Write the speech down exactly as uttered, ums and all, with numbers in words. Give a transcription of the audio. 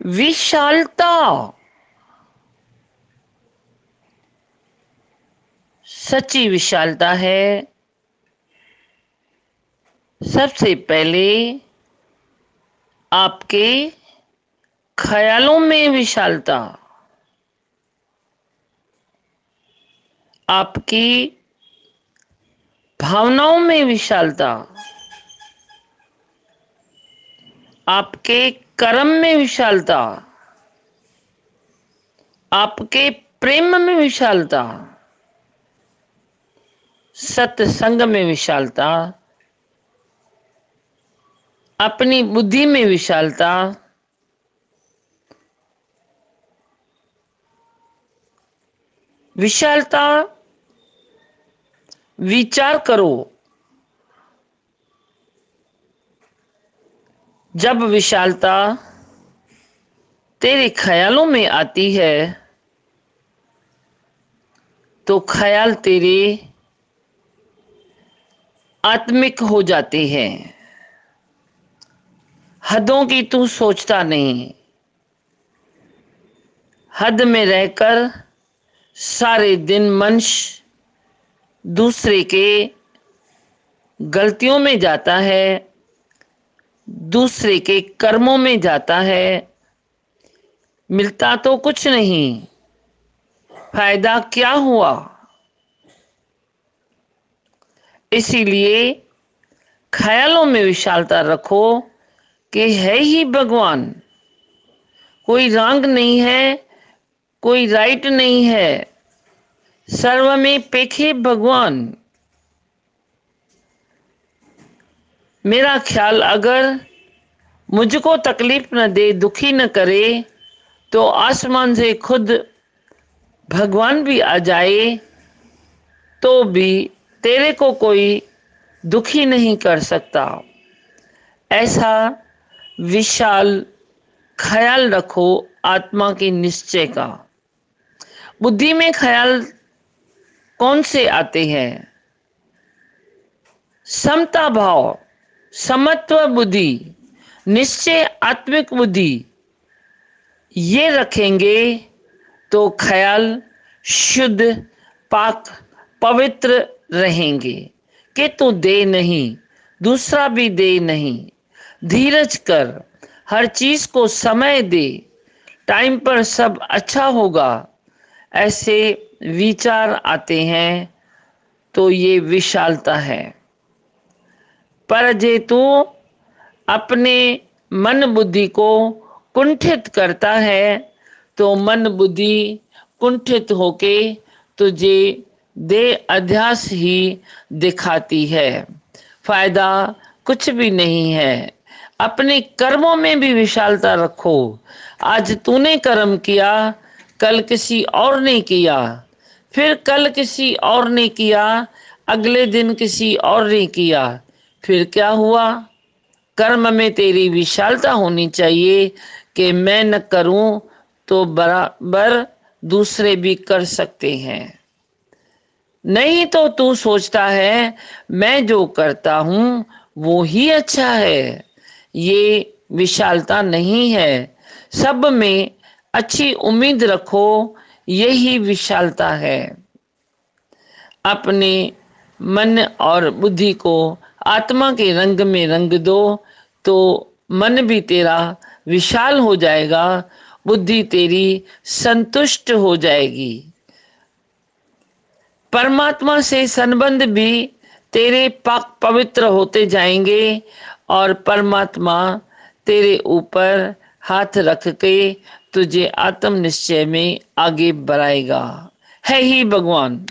विशालता। सच्ची विशालता है सबसे पहले आपके ख्यालों में विशालता, आपकी भावनाओं में विशालता, आपके कर्म में विशालता, आपके प्रेम में विशालता, सत्संग में विशालता, अपनी बुद्धि में विशालता, विशालता विचार करो। जब विशालता तेरे ख्यालों में आती है तो ख्याल तेरे आत्मिक हो जाते हैं। हदों की तू सोचता नहीं, हद में रहकर सारे दिन मनुष्य दूसरे के गलतियों में जाता है, दूसरे के कर्मों में जाता है, मिलता तो कुछ नहीं, फायदा क्या हुआ। इसीलिए ख्यालों में विशालता रखो कि है ही भगवान, कोई रंग नहीं है, कोई राइट नहीं है, सर्व में पेखे भगवान। मेरा ख्याल अगर मुझको तकलीफ न दे, दुखी न करे, तो आसमान से खुद भगवान भी आ जाए तो भी तेरे को कोई दुखी नहीं कर सकता। ऐसा विशाल ख्याल रखो आत्मा के निश्चय का। बुद्धि में ख्याल कौन से आते हैं? समता भाव, समत्व बुद्धि, निश्चय आत्मिक बुद्धि, ये रखेंगे तो ख्याल शुद्ध पाक पवित्र रहेंगे कि तू दे नहीं, दूसरा भी दे नहीं। धीरज कर, हर चीज को समय दे, टाइम पर सब अच्छा होगा, ऐसे विचार आते हैं तो ये विशालता है। पर जे तू अपने मन बुद्धि को कुंठित करता है तो मन बुद्धि कुंठित होके तुझे देह अध्यास ही दिखाती है, फायदा कुछ भी नहीं है। अपने कर्मों में भी विशालता रखो। आज तूने कर्म किया, कल किसी और ने किया, फिर कल किसी और ने किया, अगले दिन किसी और ने किया, फिर क्या हुआ? कर्म में तेरी विशालता होनी चाहिए कि मैं न करूं तो बराबर दूसरे भी कर सकते हैं। नहीं तो तू सोचता है मैं जो करता हूं वो ही अच्छा है। ये विशालता नहीं है। सब में अच्छी उम्मीद रखो, यही विशालता है। अपने मन और बुद्धि को आत्मा के रंग में रंग दो तो मन भी तेरा विशाल हो जाएगा, बुद्धि तेरी संतुष्ट हो जाएगी। परमात्मा से संबंध भी तेरे पाक पवित्र होते जाएंगे और परमात्मा तेरे ऊपर हाथ रख के तुझे आत्म निश्चय में आगे बढ़ाएगा। है ही भगवान।